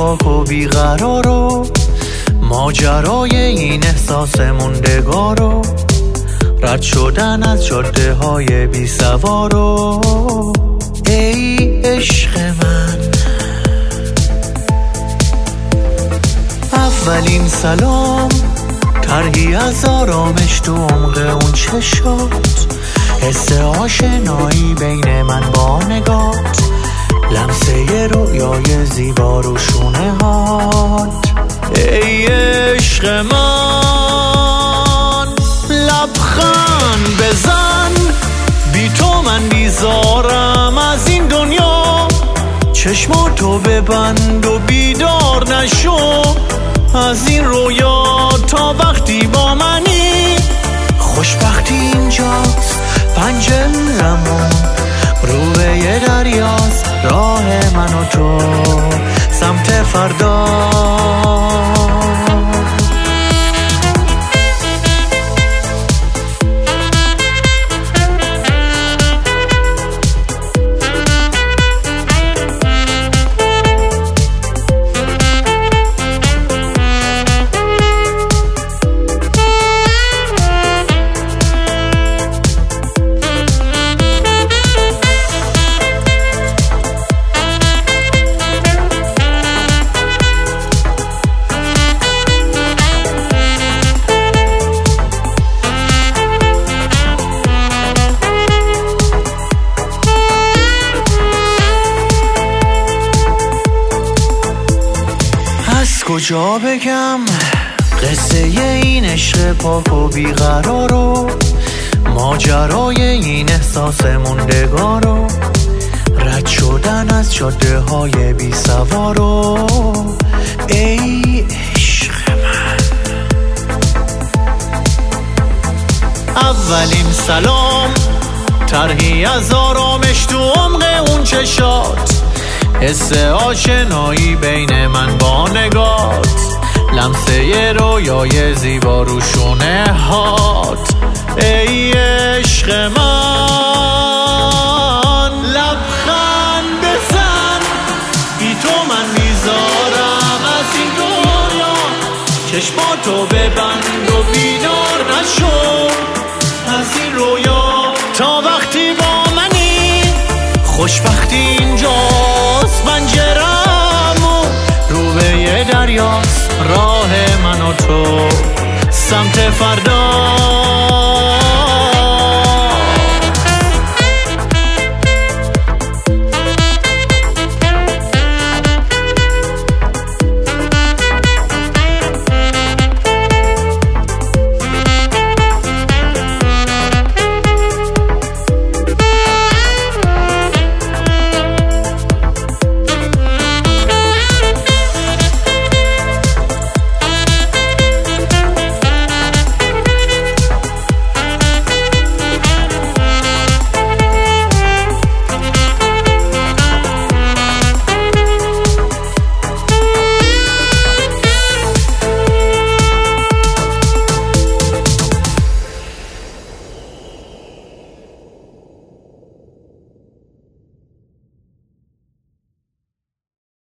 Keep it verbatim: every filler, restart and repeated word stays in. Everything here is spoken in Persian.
پاک و بیقرارو، ماجرای این احساس موندگارو، رد شدن از جاده های بی سوارو. ای عشق من، اولین سلام، طرحی از آرامش تو عمق اون چشات، حس آشنایی بین من با نگات، لمسه رویای زیبا رو شونه هات. ای عشق من، لبخند بزن، بی تو من بیزارم از این دنیا، چشماتو ببند و بیدار نشو از این رویا تا وقتی با منی. خوشبختی اینجاست، پنجرمون رو به یه دریاست، راه من و تو سمت فردا. کجا بگم قصه این عشق پاک و بیقرارو، ماجرای این احساس موندگارو، رد شدن از جاده های بی سوارو. ای عشق من، اولین سلام، طرحی از آرامش تو عمق اون چشات، حس آشنایی بین من با نگات، لمسه رویای زیبا رو شونه هات. ای عشق من، لبخند بزن، بی تو من بیزارم از این دنیا، چشماتو ببند و بیدار نشو از این رویا تا وقتی با منی. خوشبختی اینجاست، پنجرمون رو به یه دریاست، راه من و تو سمت فردا.